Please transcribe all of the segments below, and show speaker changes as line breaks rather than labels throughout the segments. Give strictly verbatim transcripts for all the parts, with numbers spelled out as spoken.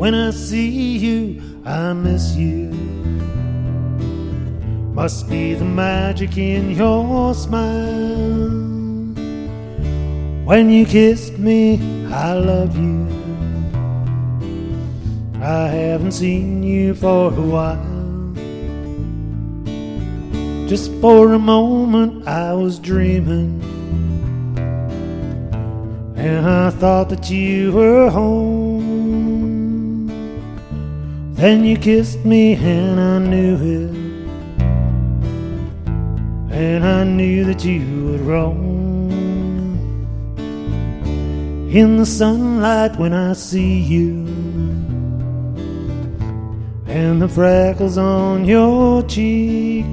When I see you, I miss you. Must be the magic in your smile. When you kissed me, I love you. I haven't seen you for a while. Just for a moment I was dreaming, and I thought that you were home. Then you kissed me and I knew it, and I knew that you would roam. In the sunlight when I see you, and the freckles on your cheek,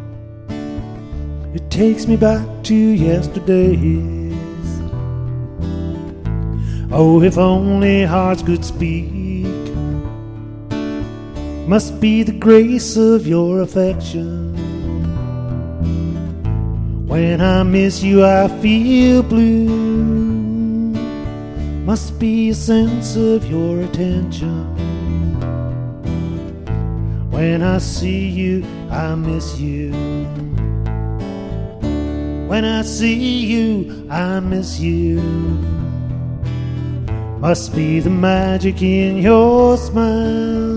it takes me back to yesterdays. Oh, if only hearts could speak. Must be the grace of your affection. When I miss you I feel blue. Must be a sense of your attention. When I see you, I miss you. When I see you, I miss you. Must be the magic in your smile.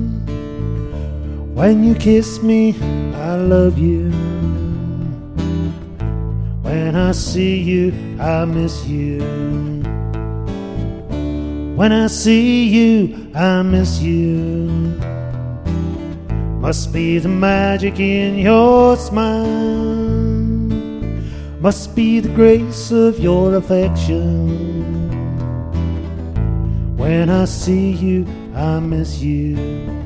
When you kiss me, I love you. When I see you, I miss you. When I see you, I miss you. Must be the magic in your smile. Must be the grace of your affection. When I see you, I miss you.